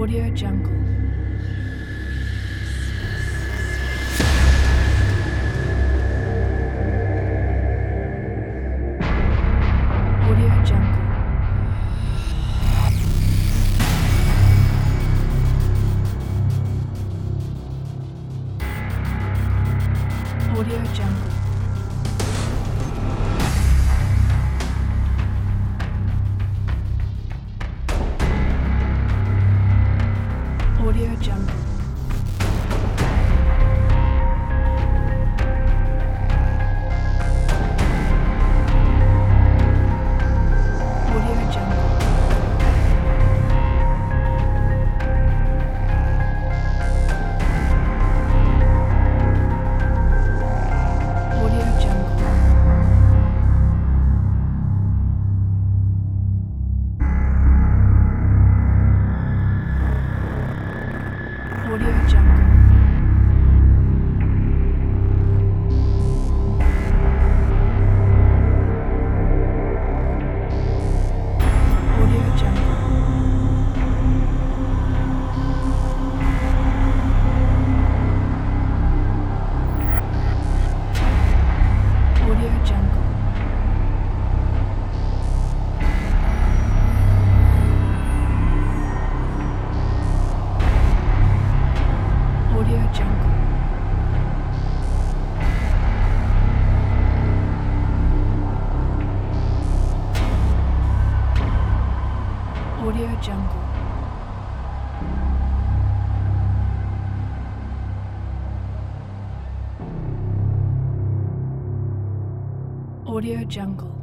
Audio Jungle. Audio Jungle. Audio Jungle. Audio Jungle. Audio Jungle. Audio Jungle. Audio Jungle. Audio Jungle. Audio Jungle. Audio Jungle. Audio Jungle. Audio Jungle.